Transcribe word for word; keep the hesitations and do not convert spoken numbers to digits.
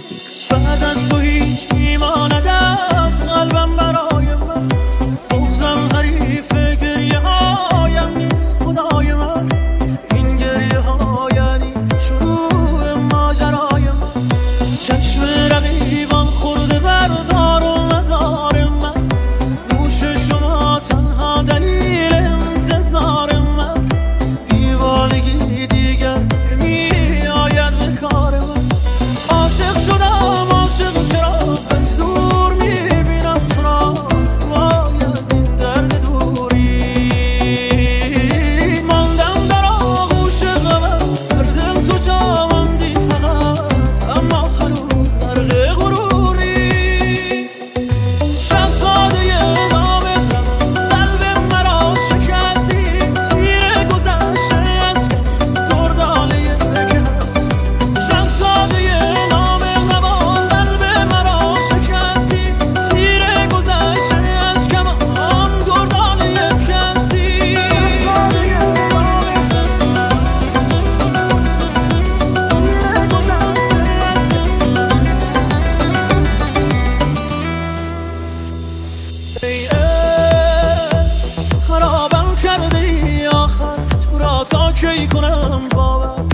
میوزیک. بعد از تو هیچ میماند از قلبم برای من، بغضم حریف گریه هایم نیست خدای من. این گریه ها یعنی شروع ماجرای من. چشم رقیبان خورده بر دار و مدار من، دوش شما تنها دلیل انتظار من. دیوانگی دیگر می آید به کار من. عاشق شدم عاشق چرا از دور میبینم تو را، وای از این درد دوری. ماندم در آغوش غمت، در دل تو جا ماندی فقط، اما هنوز غرق غروری. شب ساده نام قلب مرا شکستی، تیر گذشته از کم دردانه که هست. شب ساده نام روان قلب مرا شکستی، تیر گذشته از کمان دردانه که هستی. ای عشق خرابم کرده ای آخر، تو را تا کی کنم باور.